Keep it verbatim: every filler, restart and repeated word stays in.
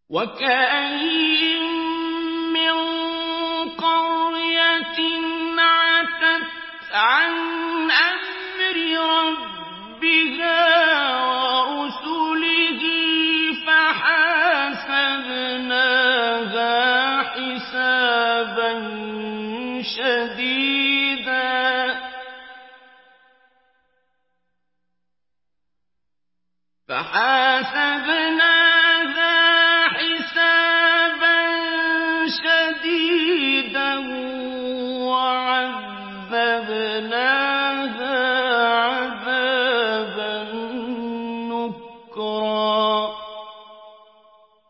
وَكَأَيِّن مِّن قَرْيَةٍ عَتَتْ عَنْ أَمْرِ رَبِّهَا وَرُسُلِهِ فَحَاسَبْنَاهَا حِسَابًا شَدِيدًا فَحَاسَبْنَاهَا